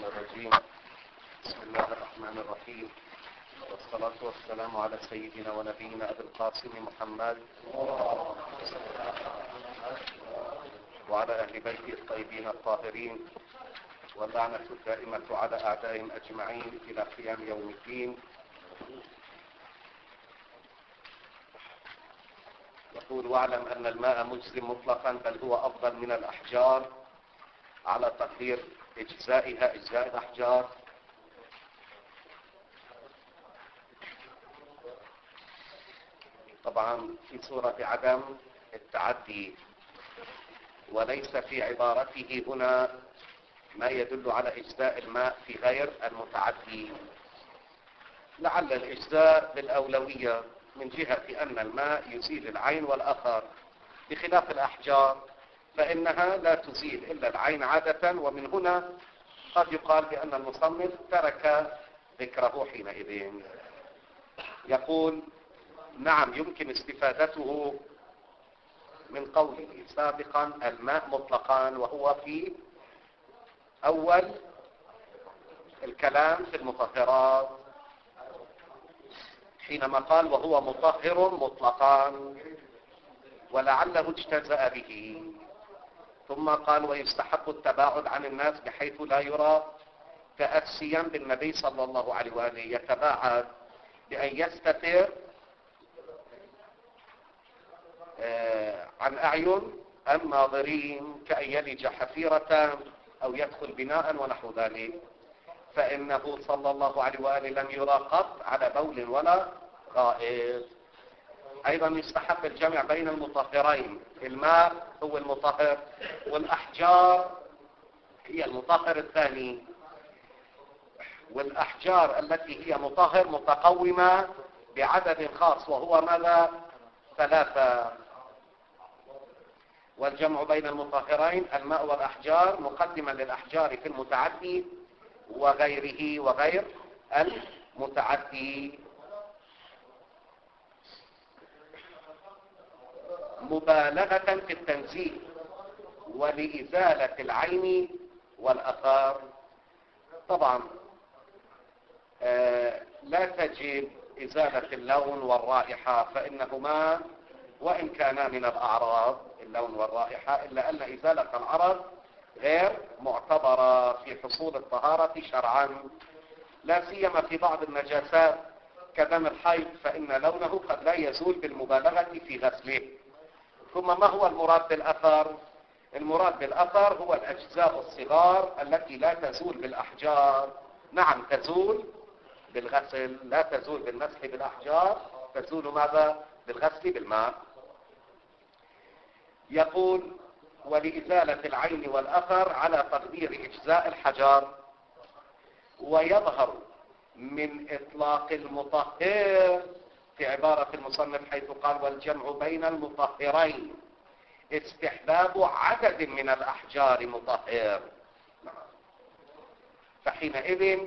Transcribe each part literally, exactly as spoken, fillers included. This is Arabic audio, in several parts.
الرجيم. بسم الله الرحمن الرحيم، والصلاة والسلام على سيدنا ونبينا أبي القاسم محمد وعلى أهل بيته الطيبين الطاهرين، واللعنة الدائمة على أعدائهم أجمعين إلى قيام يوم الدين. يقول: واعلم أن الماء مجزم مطلقا، بل هو أفضل من الأحجار على تقدير إجزائها إجزاء الأحجار. طبعا في صورة عدم التعدي، وليس في عبارته هنا ما يدل على إجزاء الماء في غير المتعدي. لعل الإجزاء بالأولوية من جهة أن الماء يزيل العين والأثر، بخلاف الأحجار فإنها لا تزيل إلا العين عادة. ومن هنا قد يقال بأن المصنف ترك ذكره حينئذ. يقول: نعم، يمكن استفادته من قوله سابقا الماء مطلقا، وهو في أول الكلام في المطهرات حينما قال وهو مطهر مطلقا، ولعله اجتزأ به. ثم قال: ويستحب التباعد عن الناس بحيث لا يرى تأسيا بالنبي صلى الله عليه وآله، يتباعد بأن يستتر عن أعين الناظرين، كأن يلج حفيرة أو يدخل بناء ونحو ذلك، فإنه صلى الله عليه وآله لم يرى قط على بول ولا غائط. أيضا يستحب الجمع بين المطهرين، الماء هو المطهر والأحجار هي المطهر الثاني، والأحجار التي هي مطهر متقومة بعدد خاص وهو ماذا؟ ثلاثة. والجمع بين المطهرين الماء والأحجار مقدما للأحجار في المتعدي وغيره وغير المتعدي. مبالغة في التنزيه ولإزالة العين والأثار. طبعا آه لا تجب إزالة اللون والرائحة، فإنهما وإن كانا من الأعراض اللون والرائحة، إلا أن إزالة العرض غير معتبرة في حصول الطهارة شرعا، لا سيما في بعض النجاسات كدم الحيض، فإن لونه قد لا يزول بالمبالغة في غسله. ثم ما هو المراد بالأثر؟ المراد بالأثر هو الأجزاء الصغار التي لا تزول بالأحجار. نعم تزول بالغسل، لا تزول بالمسح بالأحجار، تزول ماذا؟ بالغسل بالماء. يقول: ولإزالة العين والأثر على تقدير إجزاء الحجر. ويظهر من إطلاق المطهر في عبارة المصنف حيث قال والجمع بين المطهرين استحباب عدد من الأحجار مطهر، فحينئذ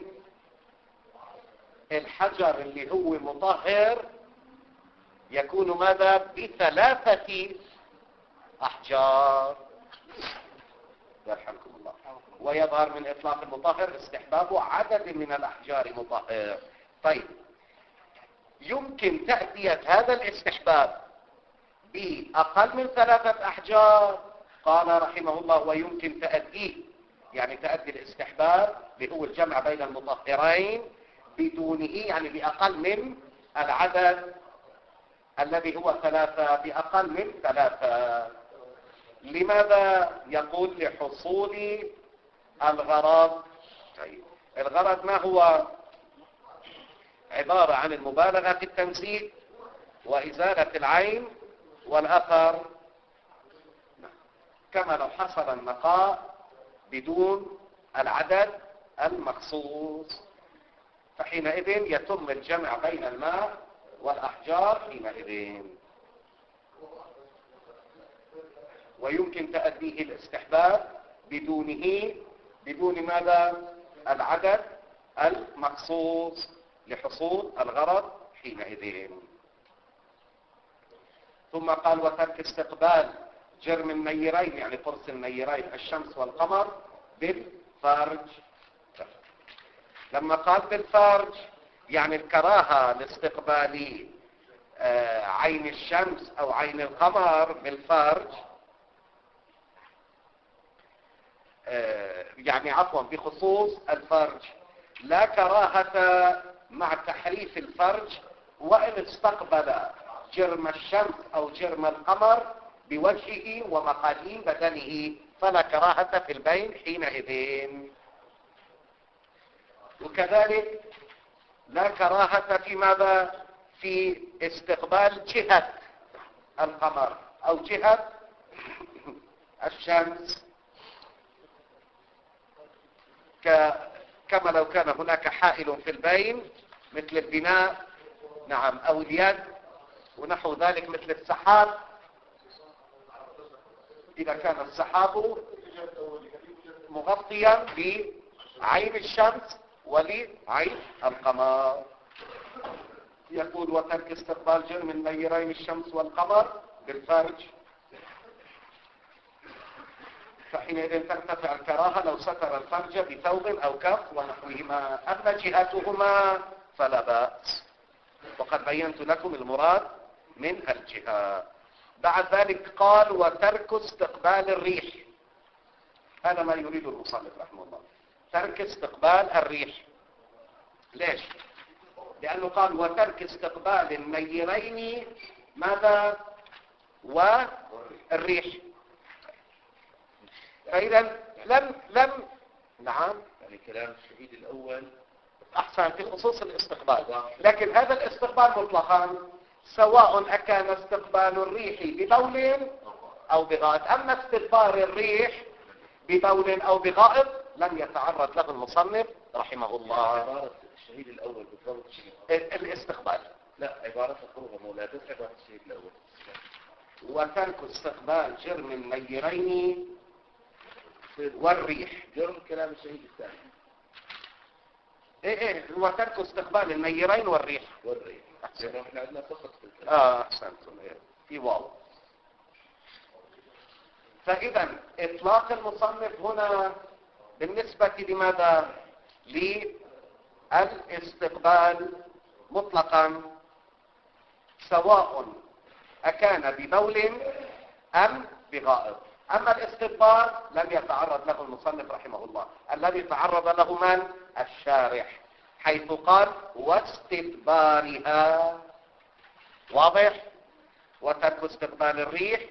الحجر اللي هو مطهر يكون ماذا؟ بثلاثة أحجار. يرحمكم الله. ويظهر من إطلاق المطهر استحباب عدد من الأحجار مطهر. طيب، يمكن تأتية هذا الاستحباب بأقل من ثلاثة أحجار. قال رحمه الله: ويمكن تأديه، يعني تأدي الاستحباب اللي هو الجمع بين المطهرين بدونه، يعني بأقل من العدد الذي هو ثلاثة، بأقل من ثلاثة. لماذا؟ يقول: لحصول الغرض. طيب، الغرض ما هو؟ عبارة عن المبالغة في التنزيه وإزالة العين والأثر، كما لو حصل النقاء بدون العدد المخصوص، فحينئذ يتم الجمع بين الماء والأحجار حينئذ. ويمكن تأديه الاستحباب بدونه، بدون ماذا؟ العدد المخصوص، لحصول الغرض حينئذ. ثم قال: وترك استقبال جرم النيرين، يعني قرص النيرين الشمس والقمر بالفرج. لما قال بالفرج يعني الكراهة لاستقبال عين الشمس او عين القمر بالفرج، يعني عفوا بخصوص الفرج، لا كراهة مع تحريف الفرج وإن استقبل جرم الشمس أو جرم القمر بوجهه ومقاديم بدنه فلا كراهة في البين حينئذ. وكذلك لا كراهة في ماذا؟ في استقبال جهة القمر أو جهة الشمس، كما لو كان هناك حائل في البين مثل البناء نعم أو اليد ونحو ذلك مثل السحاب، إذا كان السحاب مغطيا بعين الشمس ولعين القمر. يقول وترك استقبال جرم النيرين الشمس والقمر بالفرج، فحينئذ ترتفع الكراهة لو ستر الفرج بثوب أو كف ونحوهما، أما جهتهما فلا بأس، وقد بينت لكم المراد من الجهة. بعد ذلك قال وترك استقبال الريح، هذا ما يريد المصنف رحمه الله، ترك استقبال الريح. ليش؟ لأنه قال وترك استقبال النيرين ماذا؟ والريح. فإذا لم لم نعم يعني كلام الشهيد الأول أحسن في خصوص الاستقبال، لكن هذا الاستقبال مطلقا سواء أكان استقبال الريح ببول أو بغائط. أما استقبال الريح ببول أو بغائط لم يتعرض له المصنف رحمه الله. عبارة الشهيد الأول بالضبط الاستقبال لا عبارة القربة مولاده عبارة الشهيد الأول وترك استقبال جرم النيرين والريح. جرم كلام الشهيد الثاني ايه ايه وترك استقبال النيرين والريح والريح احنا عندنا فقط في الكلام. اه احسنتم في واو. فاذا اطلاق المصنف هنا بالنسبة لماذا؟ للاستقبال مطلقا سواء أكان ببول أم بغائط. أما الاستقبال لم يتعرض له المصنف رحمه الله، الذي تعرض له من؟ الشارح، حيث قال واستدبارها. واضح؟ وترك استقبال الريح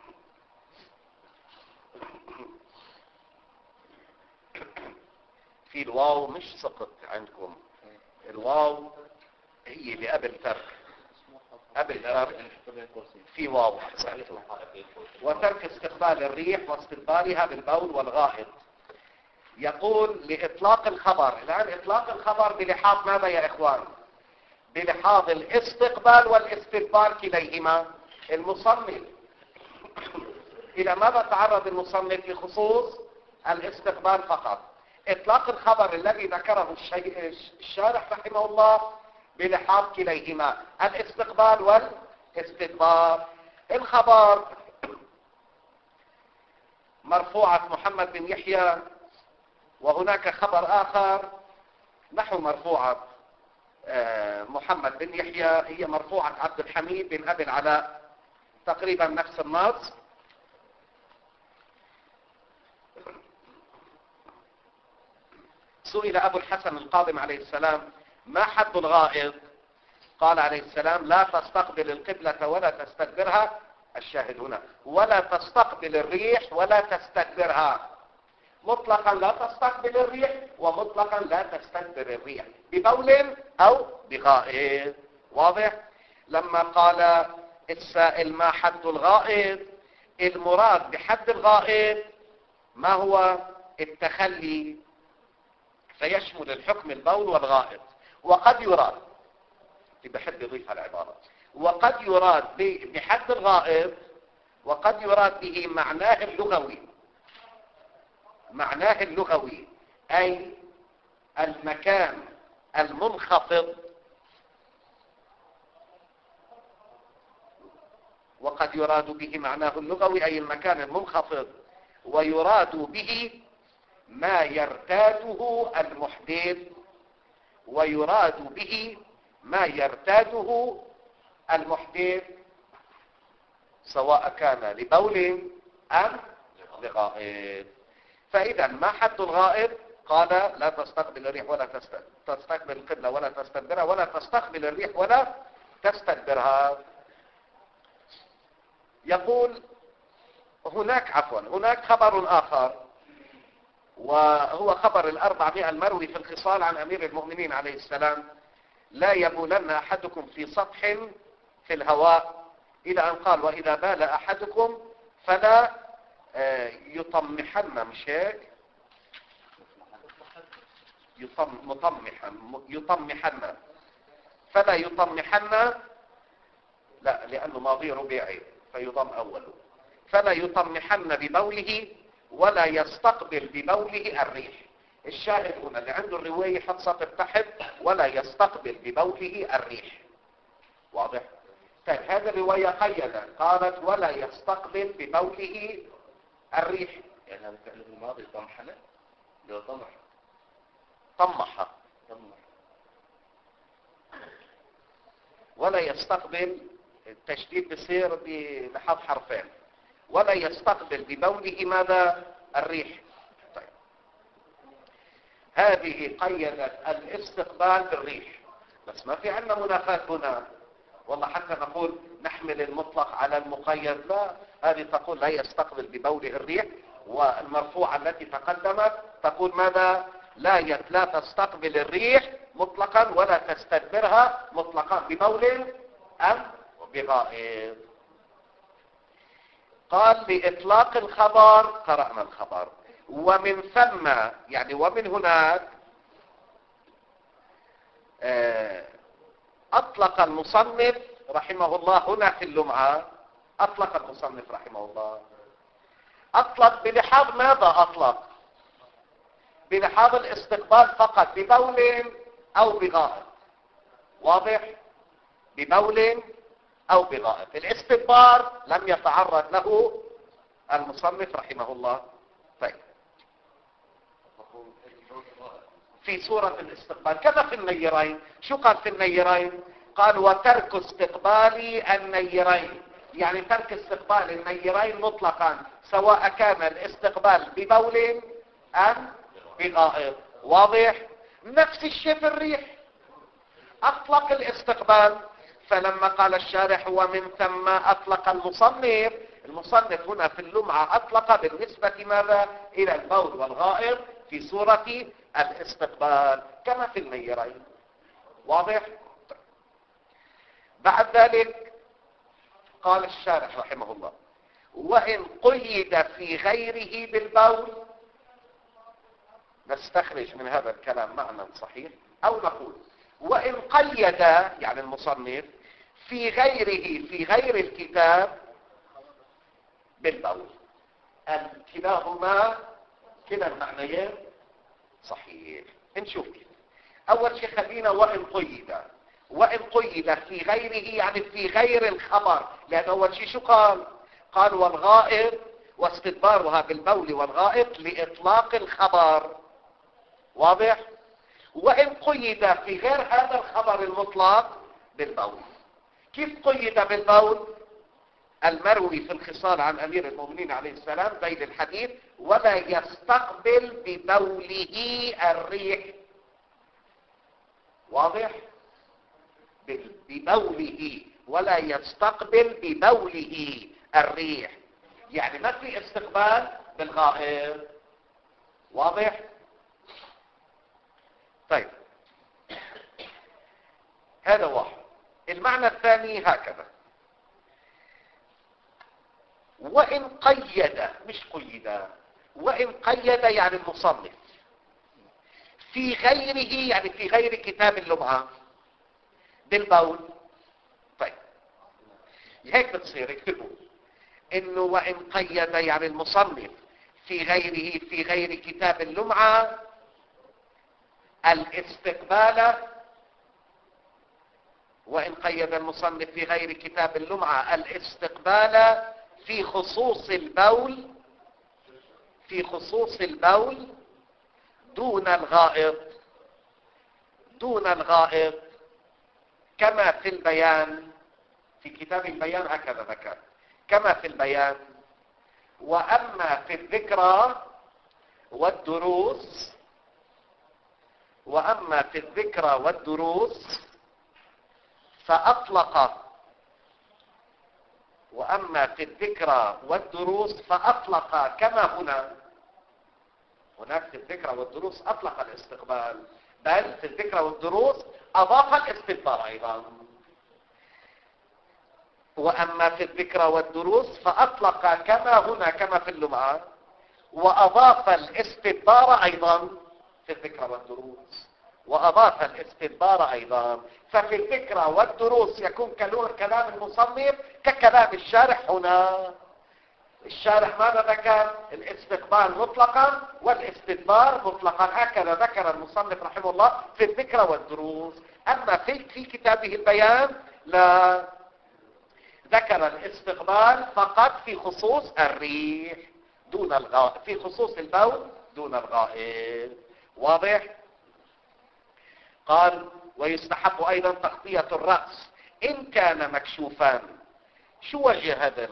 في الواو مش سقط عندكم، الواو هي اللي قبل ترك، قبل ترك في واو. وترك استقبال الريح واستقبالها بالبول والغائط. يقول لإطلاق الخبر، الآن إطلاق الخبر بلحاظ ماذا يا إخوان؟ بلحاظ الاستقبال والاستدبار كليهما. المصنف إلى ماذا تعرض المصنف؟ لخصوص الاستقبال فقط. إطلاق الخبر الذي ذكره الشارح رحمه الله بلحاظ كليهما، الاستقبال والاستدبار. الخبر مرفوعة محمد بن يحيى، وهناك خبر آخر نحو مرفوعة محمد بن يحيى هي مرفوعة عبد الحميد بن أبي العلاء، تقريبا نفس النص. سئل أبو الحسن القاضم عليه السلام ما حد الغائط؟ قال عليه السلام لا تستقبل القبلة ولا تستدبرها، الشاهد هنا ولا تستقبل الريح ولا تستدبرها، مطلقا لا تستقبل الريح ومطلقا لا تستدبر الريح ببول أو بغائط. واضح؟ لما قال السائل ما حد الغائط، المراد بحد الغائط ما هو؟ التخلي، فيشمل الحكم البول والغائط. وقد يراد، بحب يضيف العبارة، وقد يراد بحد الغائط وقد يراد به معناه اللغوي، معناه اللغوي أي المكان المنخفض، وقد يراد به معناه اللغوي أي المكان المنخفض، ويراد به ما يرتاده المحدث ويراد به ما يرتاده المحدث سواء كان لبول أم لغائط. فإذا ما حد الغائط؟ قال لا تستقبل الريح ولا تستقبل القبلة ولا تستدبرها ولا تستقبل الريح ولا تستدبرها. يقول هناك عفوا هناك خبر آخر، وهو خبر الأربعمائة المروي في الخصال عن أمير المؤمنين عليه السلام: لا يبولن أحدكم في سطح في الهواء، إلى أن قال: وإذا بال أحدكم فلا يطمحن، مش هيك؟ يطم مطمحا يطمحن فلا يطمحن، لا لأنه ماضي رباعي فيضم أوله، فلا يطمحن ببوله ولا يستقبل ببوله الريح. الشاهد هنا اللي عنده الرواية حط سطر تحت: ولا يستقبل ببوله الريح. واضح؟ طيب هذه الرواية قيدت قالت: ولا يستقبل ببوله الريح. يعني هذا فعل الماضي طمحنة لو طمح طمح طمح ولا يستقبل، التشديد بصير بحذف حرفين. ولا يستقبل ببوله ماذا؟ الريح. طيب هذه قيدت الاستقبال بالريح، بس ما في عندنا منافاة هنا. والله حتى نقول نحمل المطلق على المقيد، لا، هذه تقول لا يستقبل ببوله الريح، والمرفوعة التي تقدمت تقول ماذا؟ لا يت... لا تستقبل الريح مطلقا ولا تستدبرها مطلقا ببول أم بغائط. قال لإطلاق الخبر قرأنا الخبر، ومن ثم يعني ومن هناك أطلق المصنف رحمه الله هنا في اللمعة، أطلق المصنف رحمه الله أطلق بلحاظ ماذا؟ أطلق بلحاظ الاستقبال فقط ببول أو بغائط. واضح؟ ببول أو بغائط. الاستدبار لم يتعرض له المصنف رحمه الله. طيب في سورة الاستقبال كذا في النيرين. شو قال في النيرين؟ قال: وترك استقبال النيرين، يعني ترك استقبال النيرين مطلقا سواء كان الاستقبال ببول أم بغائط. واضح؟ نفس الشيء في الريح، أطلق الاستقبال. فلما قال الشارح ومن ثم أطلق المصنف، المصنف هنا في اللمعة أطلق بالنسبة ماذا؟ إلى البول والغائط في سورة الاستقبال كما في النيرين. واضح؟ بعد ذلك قال الشارح رحمه الله: وإن قيد في غيره بالبول، نستخرج من هذا الكلام معنى صحيح، أو نقول وإن قيد يعني المصنف في غيره في غير الكتاب بالبول. كلاهما كلا المعنيين صحيح. نشوف كيف. أول شيء خلينا وإن قيد. وإن قيد في غيره يعني في غير الخبر، لأن أول شيء شو قال؟ قال: والغائط واستدبارها بالبول والغائط لإطلاق الخبر. واضح؟ وإن قيد في غير هذا الخبر المطلق بالبول. كيف قيد بالبول؟ المروي في الخصال عن أمير المؤمنين عليه السلام ذيل الحديث: ولا يستقبل ببوله الريح. واضح؟ ببوله، ولا يستقبل ببوله الريح، يعني ما في استقبال بالغائط. واضح؟ طيب هذا واحد. المعنى الثاني هكذا: وإن قيد، مش قيد، وإن قيد يعني المصنف في غيره يعني في غير كتاب اللمعة بالبول. طيب هيك بتصير اكتبوا انه وإن قيد يعني المصنف في غيره في غير كتاب اللمعة الاستقبال، وإن قيد المصنف في غير كتاب اللمعة الاستقبال في خصوص البول في خصوص البول دون الغائط دون الغائط كما في البيان. في كتاب البيان هكذا ذكر كما في البيان. وأما في الذكرى والدروس وأما في الذكرى والدروس فأطلق وأما في الذكرى والدروس فأطلق كما هنا. هناك في الذكرى والدروس أطلق الاستقبال، بل في الذكرى والدروس أضاف الاستدبار أيضا. وأما في الذكرى والدروس فأطلق كما هنا كما في اللمعة، وأضاف الاستدبار أيضا في الذكرى والدروس، وأضاف الاستدبار أيضا. ففي الذكرى والدروس يكون كلام المصنف ككلام الشارح هنا. الشارح ماذا ذكر؟ الاستقبال مطلقا والاستدبار مطلقا، هكذا ذكر المصنف رحمه الله في الذكرى والدروس. أما في, في كتابه البيان لا، ذكر الاستقبال فقط في خصوص الريح دون الغائب، في خصوص البول دون الغائب. واضح؟ قال ويستحب أيضا تغطية الرأس إن كان مكشوفا. شو وجه هذا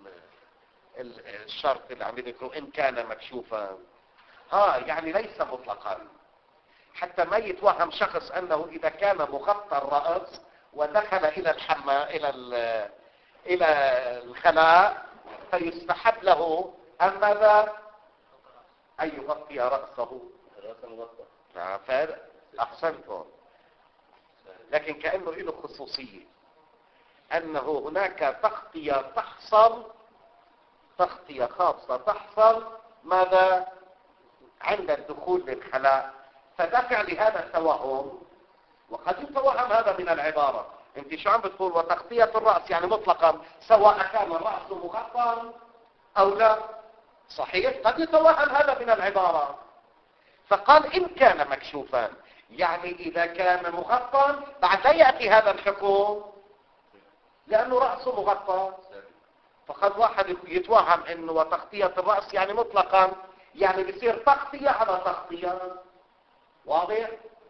الشرط اللي عم يذكره إن كان مكشوفا؟ ها يعني ليس مطلقا، حتى ما يتوهم شخص أنه إذا كان مغطى الرأس ودخل إلى الحمام إلى إلى الخلاء فيستحب له أن ماذا؟ أن يغطي رأسه. فهذا أحسنتم، لكن كأنه له خصوصية أنه هناك تغطية تحصل، تغطية خاصة تحصل ماذا؟ عند الدخول للخلاء، فدفع لهذا التوهم. وقد يتوهم هذا من العبارة. انت شو عم بتقول؟ وتغطية الرأس يعني مطلقا سواء كان الرأس مغطى أو لا. صحيح، قد يتوهم هذا من العبارة. فقال إن كان مكشوفا، يعني إذا كان مغطى بعد لا يأتي هذا الحكم لأنه رأسه مغطى. فقد واحد يتوهم انه وتغطية الرأس يعني مطلقا، يعني بيصير تغطية على تغطية. واضح؟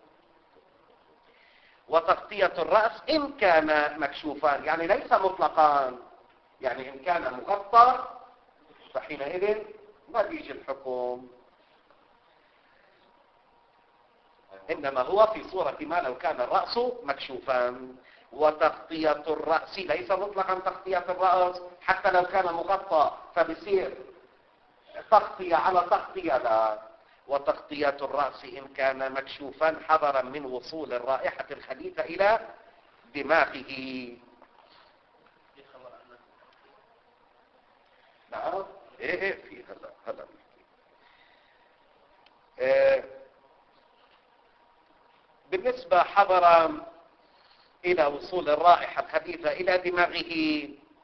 وتغطية الرأس إن كان مكشوفا يعني ليس مطلقا، يعني إن كان مغطى فحينئذ ما بيجي الحكم، إنما هو في صورة ما لو كان الرأس مكشوفا. وتغطية الرأس ليس مطلقا تغطية الرأس، حتى لو كان مغطى فبصير تغطية على تغطية لا. وتغطية الرأس إن كان مكشوفا حذرا من وصول الرائحة الخبيثة إلى دماغه. نعم ايه ايه في هلا هلا إيه بالنسبة حذرا إلى وصول الرائحة الخبيثة إلى دماغه.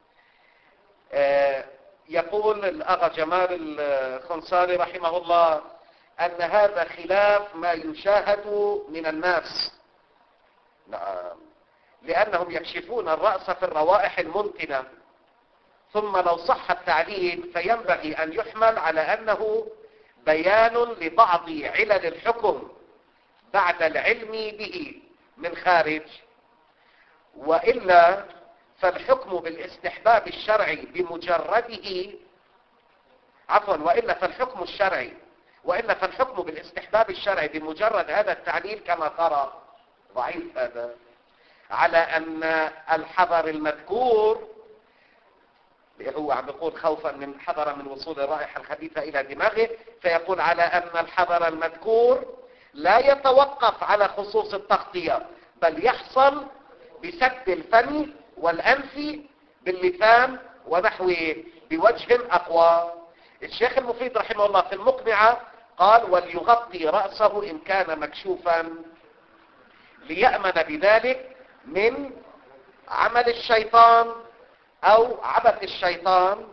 يقول الأغا جمال الخنصاري رحمه الله أن هذا خلاف ما يشاهد من الناس. نعم، لأنهم يكشفون الرأس في الروائح المنتنة، ثم لو صح التعليل فينبغي أن يحمل على أنه بيان لبعض علل الحكم بعد العلم به من خارج، وإلا فالحكم بالاستحباب الشرعي بمجرده عفوا وإلا فالحكم الشرعي وإلا فالحكم بالاستحباب الشرعي بمجرد هذا التعليل كما ترى ضعيف هذا، على أن الحذر المذكور هو عم يقول خوفا من حذر من وصول الرائحة الخبيثة إلى دماغه، فيقول على أن الحذر المذكور لا يتوقف على خصوص التغطية، بل يحصل بسد الفم والأنف باللسان ونحوه بوجه أقوى. الشيخ المفيد رحمه الله في المقنعة قال وليغطي رأسه إن كان مكشوفا ليأمن بذلك من عمل الشيطان أو عبث الشيطان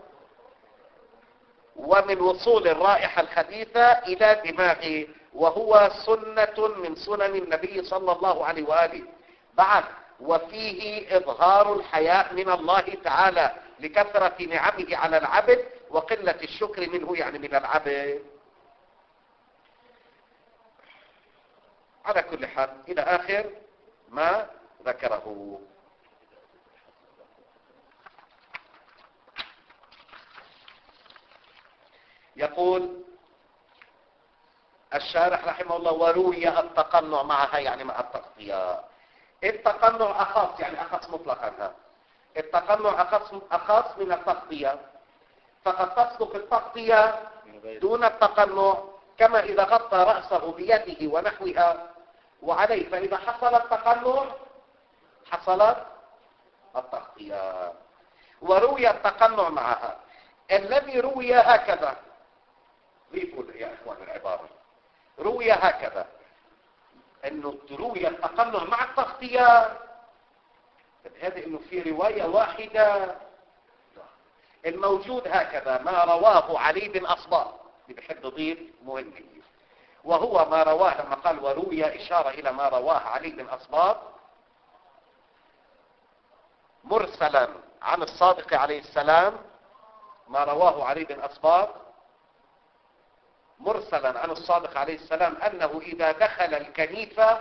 ومن وصول الرائحة الخبيثة إلى دماغه، وهو سنة من سنن النبي صلى الله عليه وآله. بعد وفيه إظهار الحياء من الله تعالى لكثرة نعمه على العبد وقلة الشكر منه يعني من العبد. على كل حال إلى آخر ما ذكره. يقول الشارح رحمه الله: وروي التقنع معها، يعني مع التغطية. التقنع أخص، يعني أخص مطلقا. التقنع أخص, أخص من التغطية، فقد تصدق التغطية دون التقنع، كما إذا غطى رأسه بيده ونحوها وعليه، فإذا حصل التقنع حصلت التغطية. وروي التقنع معها. الذي روي هكذا، ضيفوا يا إخوان العبارة، روي هكذا، انه روي التقنع مع التغطية، هذا انه في رواية واحدة. الموجود هكذا ما رواه علي بن أصباغ، اللي بحب ضيف مهم، وهو ما رواه لما قال وروي إشارة إلى ما رواه علي بن أصباغ مرسلا عن الصادق عليه السلام، ما رواه علي بن أصباغ مرسلا عن الصادق عليه السلام أنه إذا دخل الكنيفة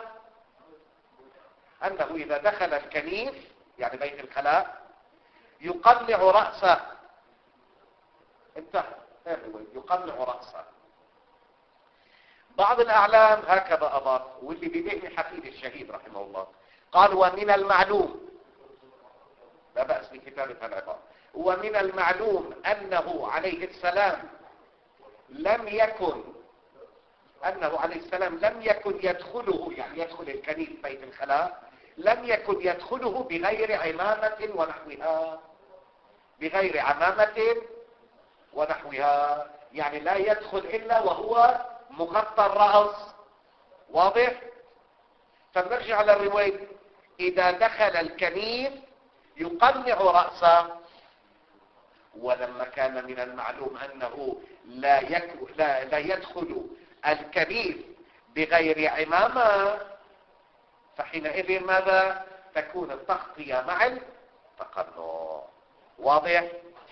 أنه إذا دخل الكنيف يعني بيت الخلاء يقلع رأسه. انتهى، يقلع رأسه. بعض الأعلام هكذا أضاف، واللي بذهن حفيد الشهيد رحمه الله قال: ومن المعلوم، لا بأس بكتابة العبارة، ومن المعلوم أنه عليه السلام لم يكن أنه عليه السلام لم يكن يدخله، يعني يدخل الكنيف بيت الخلاء، لم يكن يدخله بغير عمامة ونحوها، بغير عمامة ونحوها، يعني لا يدخل إلا وهو مغطى الرأس. واضح؟ فنرجع على الرواية: إذا دخل الكنيف يقنع رأسه. ولما كان من المعلوم أنه لا, لا, لا يدخل الكنيف بغير عمامة، فحينئذ ماذا؟ تكون التغطية مع التقنع. واضح؟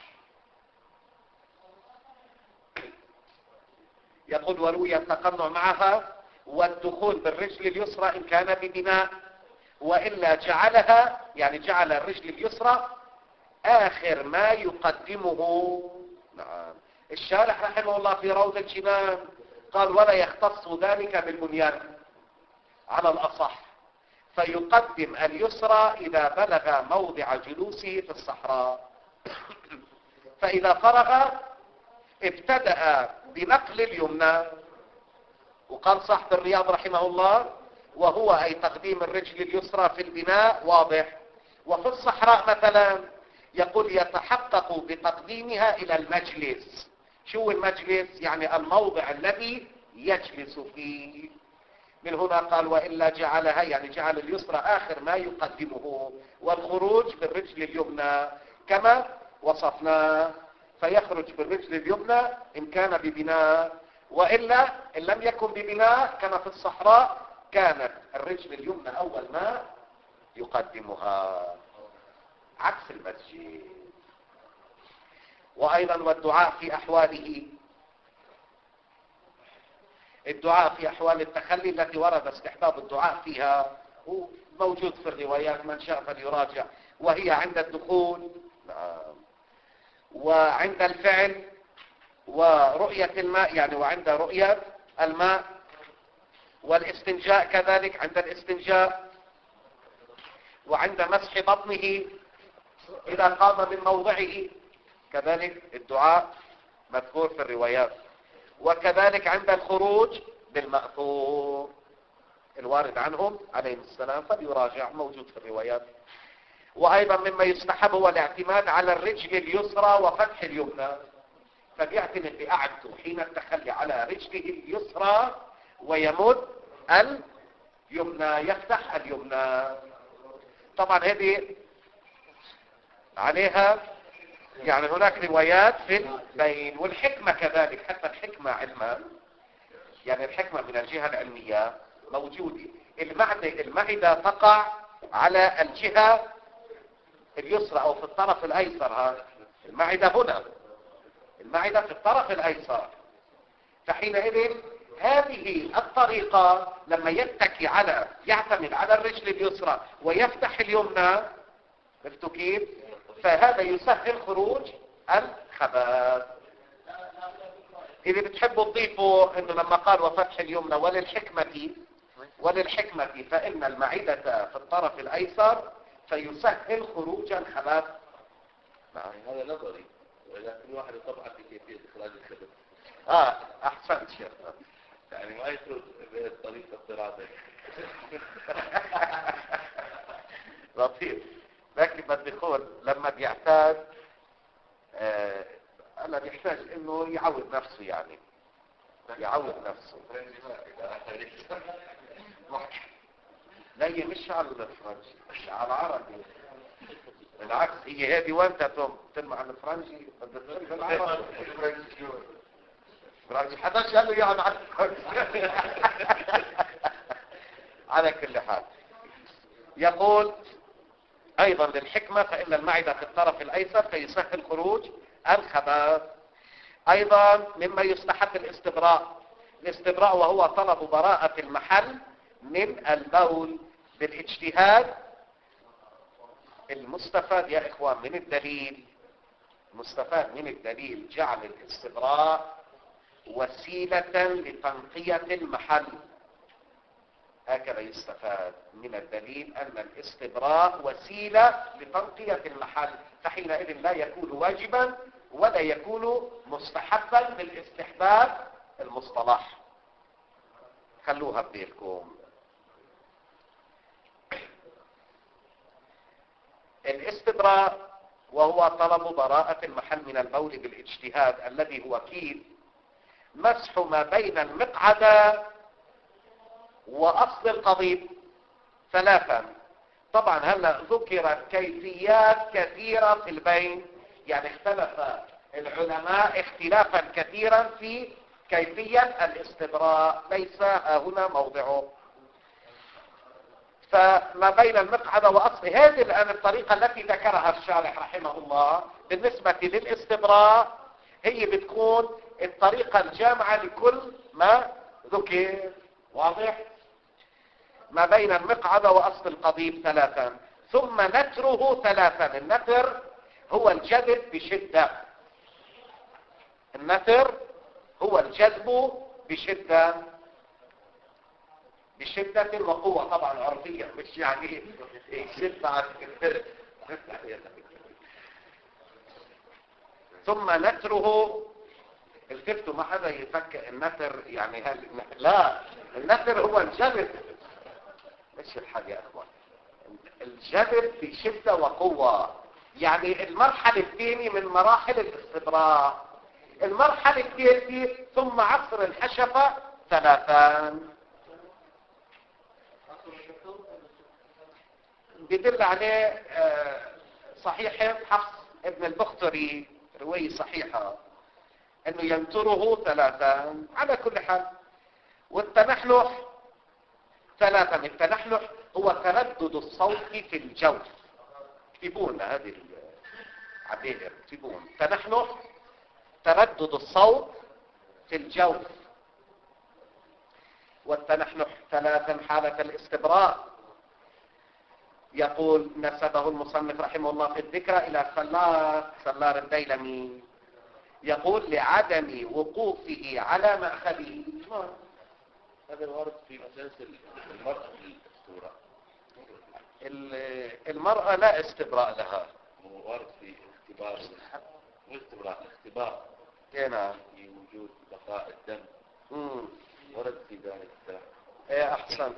يقول: وروي التقنع معها والدخول بالرجل اليسرى إن كان ببناء، وإلا جعلها، يعني جعل الرجل اليسرى آخر ما يقدمه. نعم. الشارح رحمه الله في روض الجنان قال: ولا يختص ذلك بالبنيان على الأصح، فيقدم اليسرى إذا بلغ موضع جلوسه في الصحراء، فإذا فرغ ابتدأ بنقل اليمنى. وقال صاحب الرياض رحمه الله: وهو أي تقديم الرجل اليسرى في البناء واضح. وفي الصحراء مثلا يقول: يتحقق بتقديمها إلى المجلس. شو المجلس؟ يعني الموضع الذي يجلس فيه. من هنا قال: وإلا جعلها، يعني جعل اليسرى آخر ما يقدمه، والخروج بالرجل اليمنى كما وصفناه، فيخرج بالرجل اليمنى إن كان ببناء، وإلا إن لم يكن ببناء كما في الصحراء كانت الرجل اليمنى أول ما يقدمها، عكس المسجد. وأيضا والدعاء في أحواله، الدعاء في أحوال التخلي التي ورد استحباب الدعاء فيها موجود في الروايات، من شاء فليراجع. وهي عند الدخول وعند الفعل ورؤية الماء، يعني وعند رؤية الماء، والاستنجاء كذلك عند الاستنجاء، وعند مسح بطنه إذا قام من موضعه، كذلك الدعاء مذكور في الروايات. وكذلك عند الخروج بالمأثور الوارد عنهم عليهم السلام، فليراجع موجود في الروايات. وأيضا مما يستحب هو الاعتماد على الرجل اليسرى وفتح اليمنى، فبيعتمد بقعدته حين التخلي على رجله اليسرى ويمد اليمنى، يفتح اليمنى. طبعا هذه عليها يعني هناك روايات في البين، والحكمة كذلك، حتى الحكمة علما، يعني الحكمة من الجهة العلمية موجودة. المعدة المعدة تقع على الجهة اليسرى أو في الطرف الأيسر، ها المعدة هنا، المعدة في الطرف الأيسر، فحينئذ هذه الطريقة لما يتكي على يعتمد على الرجل اليسرى ويفتح اليمنى، عرفتوا كيف؟ فهذا يسهل خروج الخبث. إذا بتحبوا تضيفوا إنه لما قال وفتح اليمنى وللحكمة وللحكمة فإن المعدة في الطرف الأيسر فيسهل خروج الخبث. نعم هذا نظري، وإذا كل واحد طبعا في كيفية إخراج الخبث. آه أحسنت شيخ. يعني ما يخرج بطريقة الدراسة. لطيف. لكن بدي أقول لما بيعتاد آه أنا بيحتاج إنه يعود نفسه، يعني يعود نفسه. لا هي مش على الفرنسي، على العربي. بالعكس هي هذه وانت تتم على الفرنسي بدك تتم بالعربي. فرنسي حدا قال له يعني على الفرنسي. على كل حال يقول ايضا للحكمة فإن المعدة في الطرف الايسر فيسهل خروج الخبث. ايضا مما يستحب الاستبراء. الاستبراء وهو طلب براءة المحل من البول بالاجتهاد. المستفاد يا اخوان من الدليل، المستفاد من الدليل جعل الاستبراء وسيلة لتنقية المحل. هكذا يستفاد من الدليل أن الاستبراء وسيلة لتنقية المحل، فحينئذ لا يكون واجبا ولا يكون مستحبا بالاستحباب المصطلح. خلوها ببالكم. الاستبراء وهو طلب براءة المحل من البول بالاجتهاد الذي هو كيف مسح ما بين المقعدة وأصل القضيب ثلاثا. طبعا هلا ذكرت كيفيات كثيرة في البين، يعني اختلف العلماء اختلافا كثيرا في كيفية الاستبراء، ليس هنا موضعه. فما بين المقعدة وأصل هذه الآن الطريقة التي ذكرها الشارح رحمه الله بالنسبة للاستبراء هي بتكون الطريقة الجامعة لكل ما ذكر. واضح؟ ما بين المقعدة وأصل القضيب ثلاثا، ثم نتره ثلاثا. النتر هو الجذب بشدة. النتر هو الجذب بشدة، بشدة وقوة طبعا عرفية، مش يعني شدة على الكثير. ثم نتره الكفت ما حدا يفكر النتر يعني هل... لا، النتر هو الجذب. ايش الحاجة يا اخوان؟ الجذب بشدة وقوة، يعني المرحلة الثانية من مراحل الاستبراء. المرحلة الثالثة ثم عصر الحشفة ثلاثان. بيدل عليه صحيح حفص ابن البختري رواية صحيحة انه ينتره ثلاثا. على كل حال والتنحلح ثلاثا. التنحلح هو تردد الصوت في الجوف. اكتبون هذه العبير، اكتبون تنحلح تردد الصوت في الجوف. والتنحلح ثلاثا حالة الاستبراء. يقول نسبه المصنف رحمه الله في الذكرى إلى سلار سلار الديلمي، يقول لعدم وقوفه على مأخذه. هذا الورد في مسلسل المرأة في الصورة. المرأة لا استبراء لها. ورد في اختبار مو استبراء، اختبار هنا في وجود بقاء الدم. امم ورد في ذلك. ايه احسنت.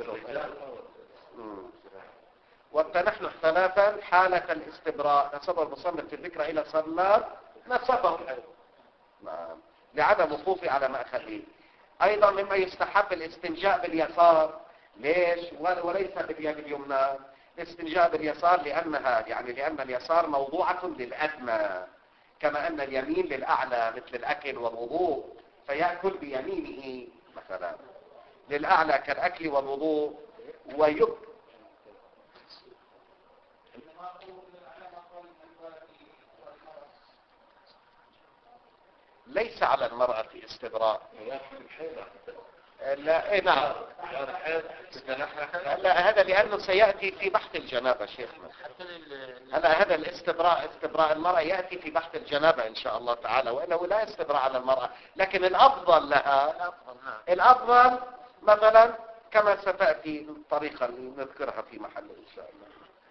والتنحنح ثلاثا حالة الاستبراء. نسبه المصنف في الذكرى إلى سلار نسبه نعم لعدم وقوفه على مأخذه. أيضا مما يستحب الاستنجاء باليسار. ليش؟ وليس باليد اليمنى. الاستنجاء باليسار لأنها يعني لأن اليسار موضوعة للأدنى، كما أن اليمين للأعلى مثل الأكل والوضوء، فيأكل بيمينه مثلا للأعلى كالأكل والوضوء. ويب ليس على المرأة استبراء. لا إيه نعم. لا هذا لأنه سيأتي في بحث الجنابة شيخنا. هلا هذا الاستبراء استبراء المرأة يأتي في بحث الجنابة إن شاء الله تعالى، وإنه لا استبراء على المرأة، لكن الأفضل لها الأفضل مثلا كما ستأتي طريقة نذكرها في محل إن شاء الله.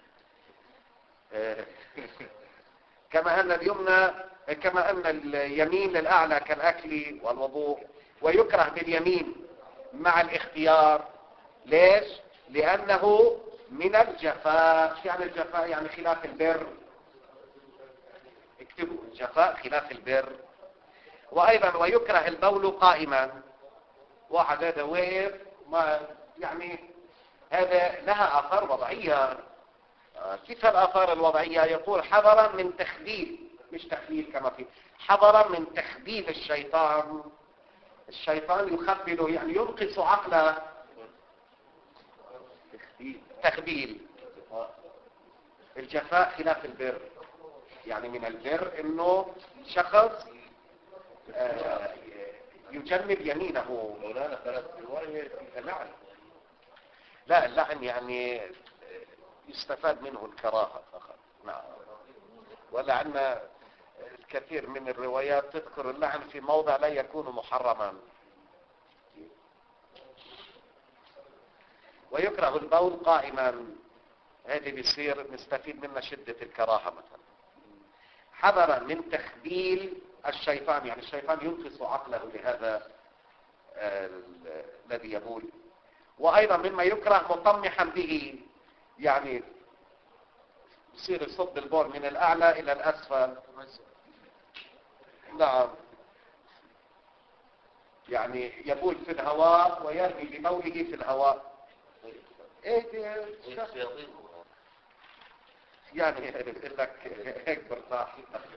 كما أن اليمنى كما أن اليمين للأعلى كالأكل والوضوء، ويكره باليمين مع الاختيار. ليش؟ لأنه من الجفاء. يعني الجفاء يعني خلاف البر، اكتبوا الجفاء خلاف البر. وأيضا ويكره البول قائما. واحد هذا وير ما يعني هذا لها آثار وضعية. كيف الآثار الوضعية؟ يقول حذرا من تخدير، مش تخدير كما في حذرا من تخدير الشيطان. الشيطان يخبله يعني ينقص عقله. تخبيل. الجفاء خلاف البر، يعني من البر انه شخص يجنب يمينه. مولانا ثلاث رواية في اللعن. لا اللعن يعني يستفاد منه الكراهة فقط. نعم. ولعن الكثير من الروايات تذكر اللعن في موضع لا يكون محرما. ويكره البول قائما، هذه بيصير نستفيد منها شدة الكراهة مثلا. حذرا من تخبيل الشيطان، يعني الشيطان ينقص عقله لهذا الذي يبول. وأيضا مما يكره مطمحا به، يعني يصير يصب البول من الأعلى إلى الأسفل. نعم، يعني يبول في الهواء ويرمي ببوله في الهواء. ايه يعني يقول لك هيك برتاح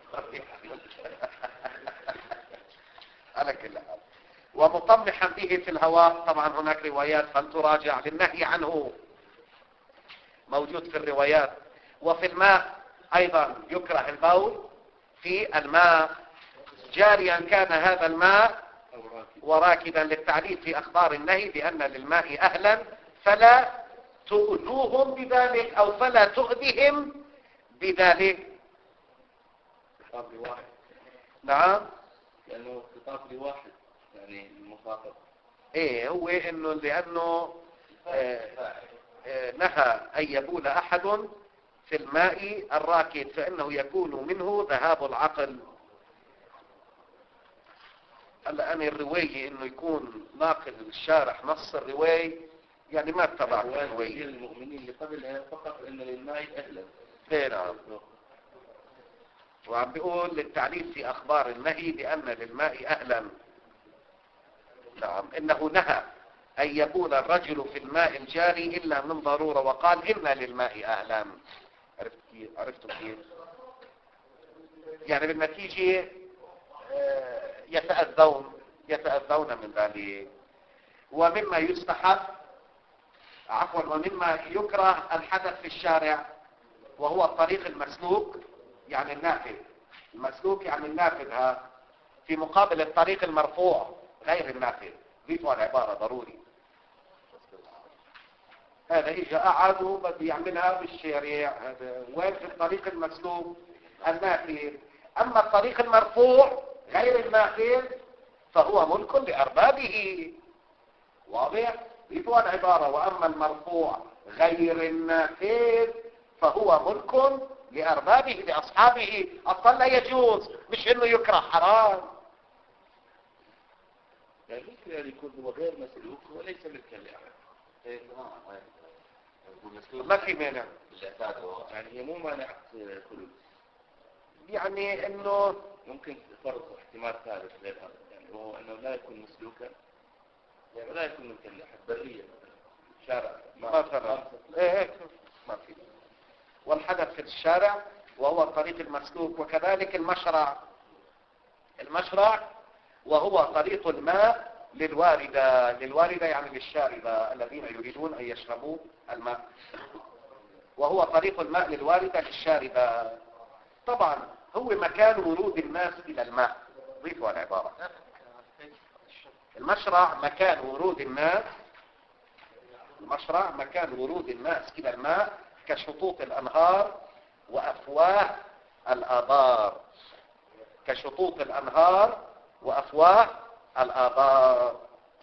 على كل حال. ومطمحا به في الهواء، طبعا هناك روايات فلتراجع للنهي عنه موجود في الروايات. وفي الماء ايضا يكره البول في الماء، جاريا كان هذا الماء وراكدا، للتعليل في اخبار النهي بان للماء اهلا فلا تؤذوهم بذلك او فلا تؤذهم بذلك. خطاب لواحد. نعم، لانه خطاب لواحد يعني المخاطب. ايه هو انه لانه آه آه نهى ان يبول احد في الماء الراكد فانه يكون منه ذهاب العقل. هلا انا الروايه انه يكون ناقل الشارح نص الروايه يعني ما اتبعت الروايه. المؤمنين اللي قبلها فقط ان للماء اهلا. ايه نعم. وعم بيقول للتعليل في اخبار النهي بان للماء اهلا. نعم، انه نهى ان يبول الرجل في الماء الجاري الا من ضرورة، وقال ان للماء اهلا. عرفت كيف؟ عرفتوا كيف؟ يعني بالنتيجة يتأذون يتأذون من ذلك. ومما يستحب عفوا ومما يكره الحدث في الشارع، وهو الطريق المسلوك يعني النافذ. المسلوك يعني النافذ ها، في مقابل الطريق المرفوع غير النافذ. ضيفوا العبارة ضروري. هذا اجى قعد وبده يعملها بالشارع، هذا وين في الطريق المسلوك النافذ. اما الطريق المرفوع غير النافذ فهو ملك لأربابه. واضح؟ ضيفوا العبارة واما المرفوع غير النافذ فهو ملك لأربابه لأصحابه. أصلا لا يجوز، مش انه يكره حرام. يعني ممكن أن يكون هو غير مسلوك وليس ملكا لأحد. ما في مانع. يعني هي مو مانعة خلود. يعني انه ممكن فرض احتمال ثالث غير هذا، يعني هو انه لا يكون مسلوكا ولا يكون ملكا لأحد. برية شارع مثلا ايه ما في. والحدث في الشارع وهو الطريق المسلوك، وكذلك المشرع. المشرع وهو طريق الماء للواردة. للواردة يعني للشاربة الذين يريدون أن يشربوا الماء. وهو طريق الماء للواردة للشاربة. طبعا هو مكان ورود الناس إلى الماء. ضيفوا العبارة. المشرع مكان ورود الناس، المشرع مكان ورود الناس كده الماء كشطوط الأنهار وأفواه الآبار، كشطوط الأنهار وأفواه الآبار.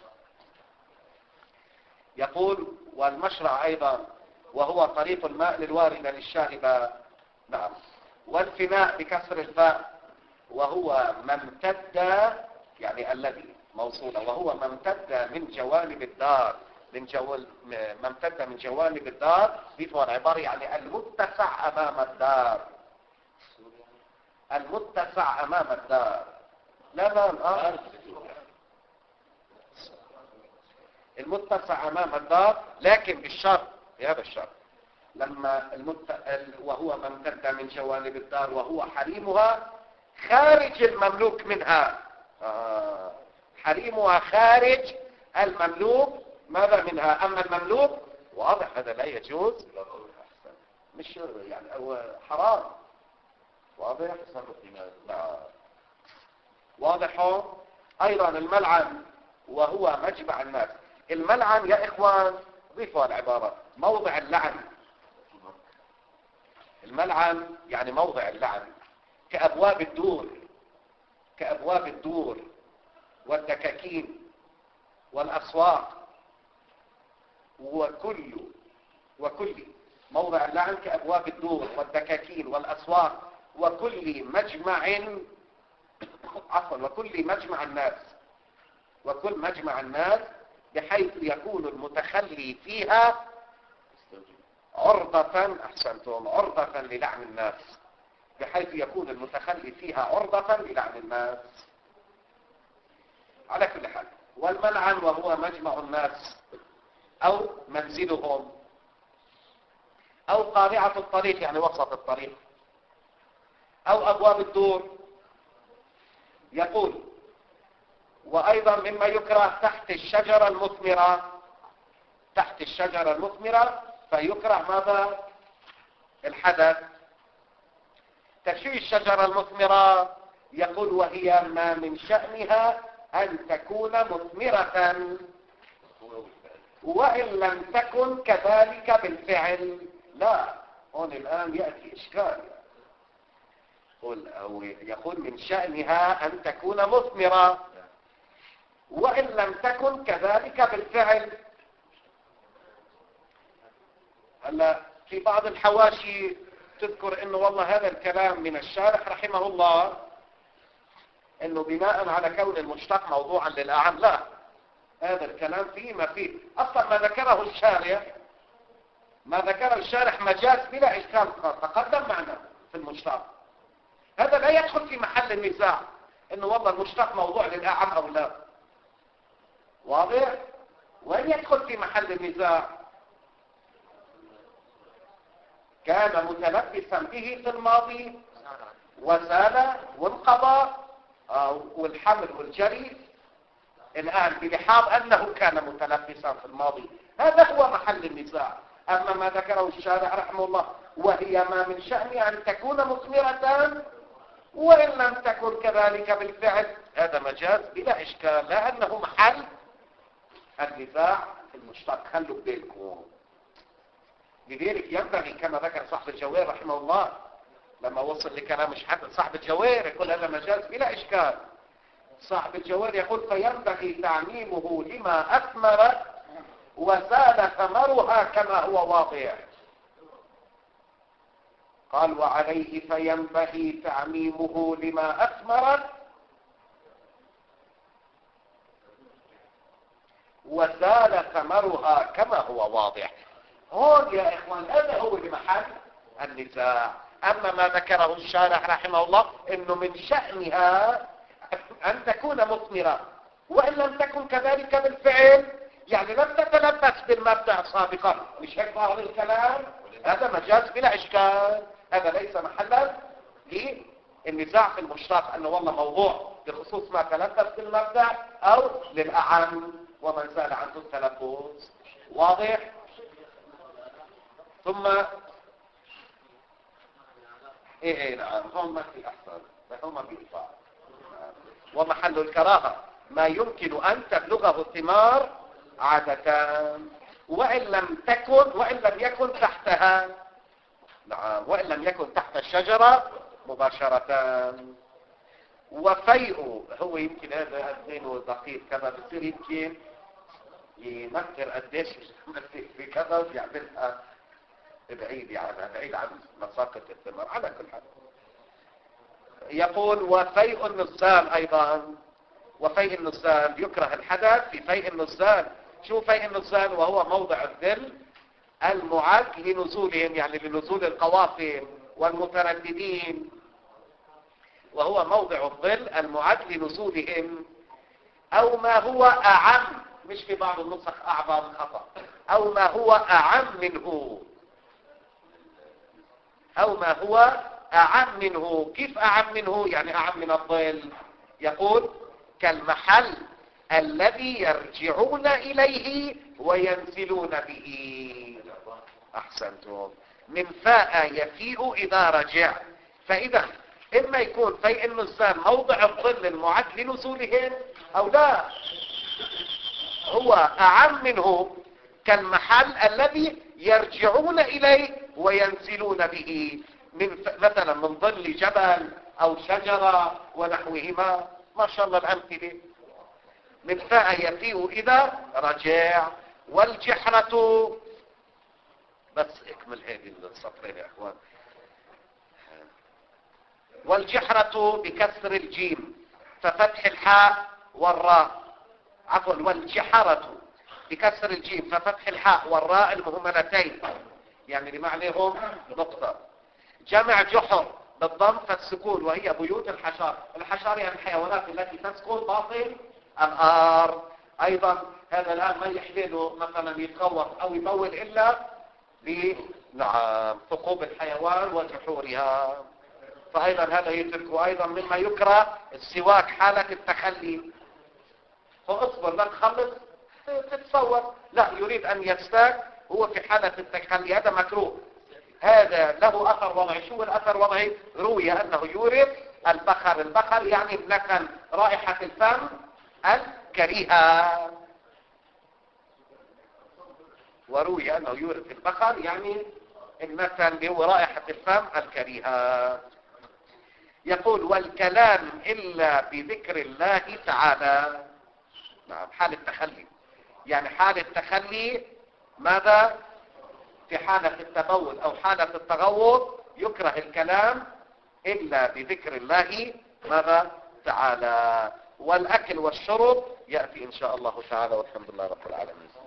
يقول والمشرع أيضا وهو طريق الماء للواردة للشاربة. نعم. والفناء بكسر الفاء وهو ما امتد، يعني الذي موصولة، وهو ما امتد من جوانب الدار، من جوال ما امتد من جوانب الدار بفور عبارة يعني المتسع أمام الدار، المتسع أمام الدار. لا لا الآن المتسع أمام الدار، لكن بالشرط يا بالشرط لما المت... وهو ما امتد من جوانب الدار وهو حريمها خارج المملوك منها. آه. حريمها خارج المملوك ماذا منها، أما المملوك واضح هذا لا يجوز، مش يعني أو حرام، واضح. لا. واضح. أيضا الملعن وهو مجمع الناس. الملعن يا إخوان ضيفوا العبارة موضع اللعن. الملعن يعني موضع اللعن، كأبواب الدور، كأبواب الدور والدكاكين والأسواق وكل وكل موضع اللعن كأبواب الدور والدكاكين والأسواق وكل مجمع عفوا وكل مجمع الناس، وكل مجمع الناس بحيث يكون المتخلي فيها عرضة، أحسنتم، عرضة للعن الناس، بحيث يكون المتخلي فيها عرضة للعن الناس. على كل حال، والملعن وهو مجمع الناس أو منزلهم أو قارعة الطريق يعني وسط الطريق أو أبواب الدور. يقول وأيضا مما يكره تحت الشجرة المثمرة، تحت الشجرة المثمرة فيكره ماذا؟ الحدث. تشيء الشجرة المثمرة يقول وهي ما من شأنها أن تكون مثمرة وإن لم تكن كذلك بالفعل. لا، هون الآن يأتي إشكال. يقول, أو يقول من شأنها أن تكون مثمرة وإن لم تكن كذلك بالفعل. هلا في بعض الحواشي تذكر انه والله هذا الكلام من الشارح رحمه الله انه بناء على كون المشتق موضوعا للأعم. لا، هذا الكلام فيه ما فيه اصلا ما ذكره الشارح، ما ذكره الشارح مجاز بلا اشكال تقدم معنا في المشتق. هذا لا يدخل في محل النزاع انه والله المشتق موضوع للأعم او لا، واضح؟ وين يدخل في محل النزاع؟ كان متلبسا به في الماضي وزال وانقضى والحمل والجري الآن بلحاظ أنه كان متلبسا في الماضي، هذا هو محل النزاع. أما ما ذكره الشارع رحمه الله وهي ما من شأن أن تكون مثمرة وإن لم تكن كذلك بالفعل، هذا مجاز بلا إشكال، لأنه محل النزاع في المشتق. خلوا بالكم. لذلك ينبغي كما ذكر صاحب الجوير رحمه الله لما وصل لكلام صاحب الجوير يقول هذا مجاز بلا إشكال. صاحب الجوير يقول فينبغي تعميمه لما أثمر وزال ثمرها كما هو واضح. قال وعليه فينبغي تعميمه لما أثمر وزال ثمرها كما هو واضح. هون يا إخوان هذا هو المحل النزاع. أما ما ذكره الشارح رحمه الله إنه من شأنها أن تكون مثمرة وإن لم تكن كذلك بالفعل، يعني لم تتلبس بالمبدأ سابقا، مش هيك ظاهر الكلام؟ هذا مجاز بلا إشكال، هذا ليس محلا للنزاع في المشتق أنه والله موضوع بخصوص ما تلبس بالمبدأ أو للأعم ومن زال عنه التلبس. واضح؟ ثم ايه ايه نعم هم في احسن هم في إطاعة ومحل الكراهة ما يمكن أن تبلغه الثمار عادة، وإن لم تكن وإن لم يكن تحتها. نعم، وإن لم يكن تحت الشجرة مباشرة. وفيء، هو يمكن هذا أدينه دقيق كذا، بصير يمكن ينكر قديش في كذا يعملها بعيد، يعني بعيد عن مساقط الثمار. على كل حال يقول وفيء النزال أيضا. وفيء النزال يكره الحدث في فيء النزال. شو فيء النزال؟ وهو موضع الظل المعد لنزولهم، يعني لنزول القوافل والمترددين، وهو موضع الظل المعد لنزولهم. أو ما هو أعم، مش في بعض النسخ أعظم خطأ، أو ما هو أعم منه، أو ما هو أعم منه. كيف أعم منه؟ يعني أعم من الظل. يقول كالمحل الذي يرجعون إليه وينزلون به. أحسنتم. من فاء يفيء إذا رجع. فإذا إما يكون فيء النزال موضع الظل المعد لنزولهم، أو لا، هو أعم منه كالمحل الذي يرجعون إليه وينزلون به، من مثلا من ظل جبل أو شجرة ونحوهما. ما شاء الله الأمثلة. من فاء يفيء إذا رجع. والجحرة، بس اكمل هذه السطرين يا اخوان. والجحرة بكسر الجيم ففتح الحاء والراء، عفوا والجحرة بكسر الجيم ففتح الحاء والراء المهملتين، يعني لمعنيهم نقطة. جمع جحر بالضم فالسكون، وهي بيوت الحشار. الحشار يعني الحيوانات التي تسكن باطن الأرض. أيضا هذا الآن ما يحمله مثلا يتخوف أو يمول إلا بثقوب الحيوان وجحورها. فأيضا هذا يترك. وأيضا مما يكره السواك حالة التخلي. فاصبر لا تخلص تتصور، لا يريد أن يستاك هو في حالة التخلي، هذا مكروه. هذا له أثر وضعي. شو الأثر الوضعي؟ روي أنه يورث البخر. البخر يعني نكن رائحة الفم الكريهة. وروي أنه يورث البخر يعني النكن اللي هو رائحة الفم الكريهة. يقول والكلام إلا بذكر الله تعالى. نعم، حال التخلي، يعني حال التخلي ماذا؟ في حالة التبول أو حالة التغوط يكره الكلام إلا بذكر الله ماذا؟ تعالى. والأكل والشرب يأتي إن شاء الله تعالى، والحمد لله رب العالمين.